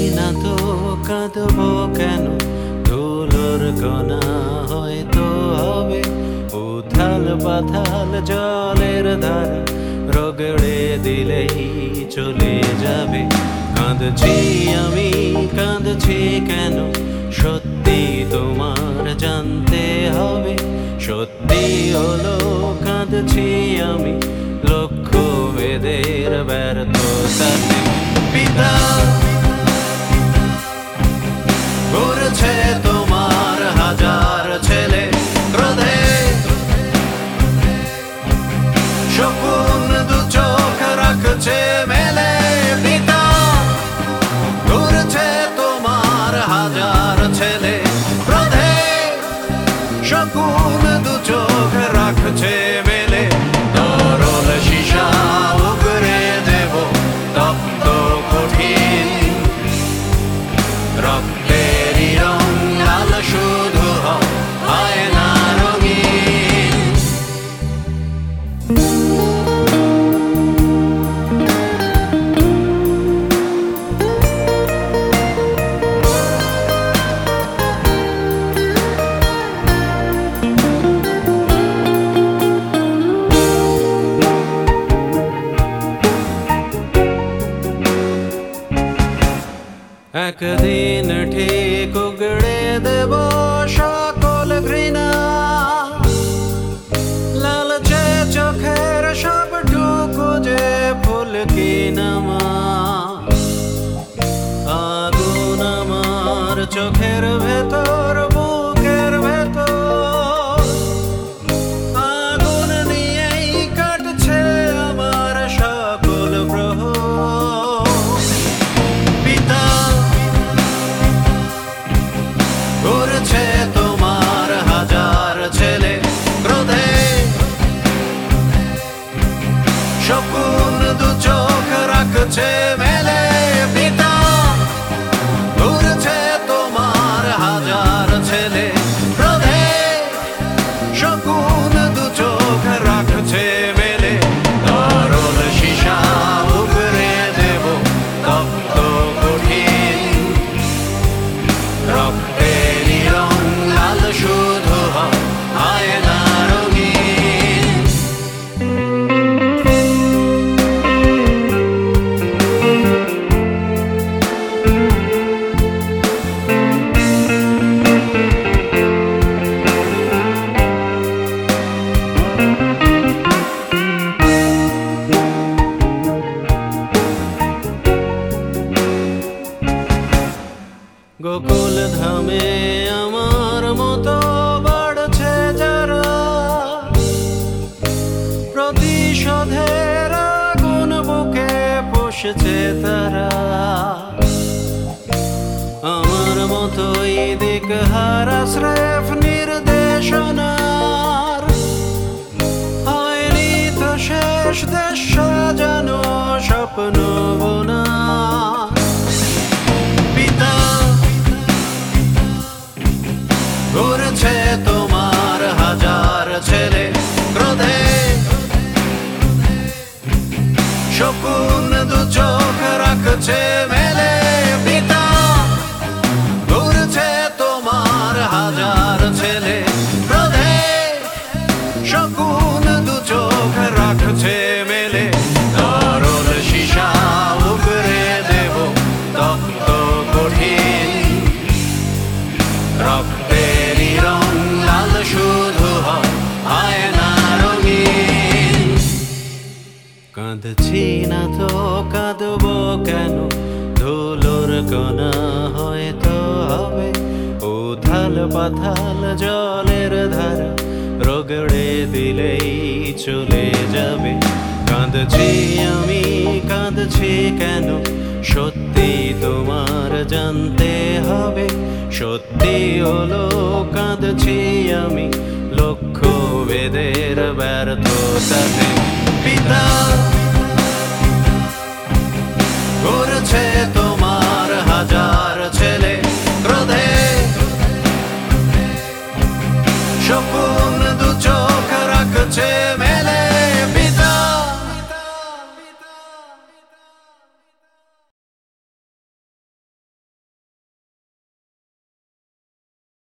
না তো কাঁদবো কেন, ধুলোর কণা হয়তো হবে উথাল পাথাল জলের ধারা, রগড়ে দিলেই চলে যাবে। কাঁদছি আমি, কাঁদছি কেন, সত্যি তোমার জানতে হবে। সত্যি হলো কাঁদছি আমি লক্ষ্য ভেদের ব্যর্থতাতে। পিতা ঘুরছে তোমার হাজার ছেলে, ক্রোধে শকুন দু চোখ রাখছে মেলে। পিতা ঘুরছে তোমার হাজার ছেলে, ক্রোধে শকুন দু চোখ রাখছে মেলে। তরল সীসা উগরে দেব তপ্ত কঠিন, রক্তেরই রং লাল শুধু হয় না রঙিন। একদিন ঠিক উগড়ে দেব সকল ঘৃণা, লালচে চোখের সবটুকু যে ফুল কিনামা। আগুন আমার চোখের ভেতর, বুকের ভেতর, আগুন নিয়েই কাটছে আমার সকল প্রহর। পিতা ঘুরছে তোমার হাজার ছেলে, ক্রোধে শকুন দু চোখ রাখছে মেলে। পিতা ঘুরছে তোমার হাজার ছেলে, ক্রোধে শকুন দু চোখ রাখছে মেলে। তরল সীসা উগরে দেব তপ্ত কঠিন, রক্তেরই রং লাল শুধু হয় না রঙিন। গোকুল ধামে আমার মতো বাড়ছে যারা, প্রতিশোধের আগুন বুকে পোষছে তারা। আমার মতোই দিক হারা স্রেফ নির্দেশনার, হয়নি তো শেষ দেশ সাজানো স্বপ্ন বোনা। পিতা ঘুরছে তোমার হাজার ছেলে, ক্রোধে শকুন দু চোখ রাখছে মেলে। পিতা ঘুরছে তোমার হাজার ছেলে, ক্রোধে শকুন দু চোখ রাখছে মেলে। তরল সীসা উগরে দেব তপ্ত কঠিন, রক্তেরই রং লাল শুধু হয় না রঙিন। কাঁদছি না তো কাঁদবো কেন, ধুলোর কণা হয়তো হবে উথাল পাথাল জলের ধারা, রগড়ে দিলেই চলে যাবে। কাঁদছি আমি, কাঁদছি কেন, সত্যি তোমার জানতে হবে। সত্যি হলো কাঁদছি আমি লক্ষ্য ভেদের ব্যর্থতাতে। পিতা ঘুরছে তোমার হাজার ছেলে, ক্রোধে শকুন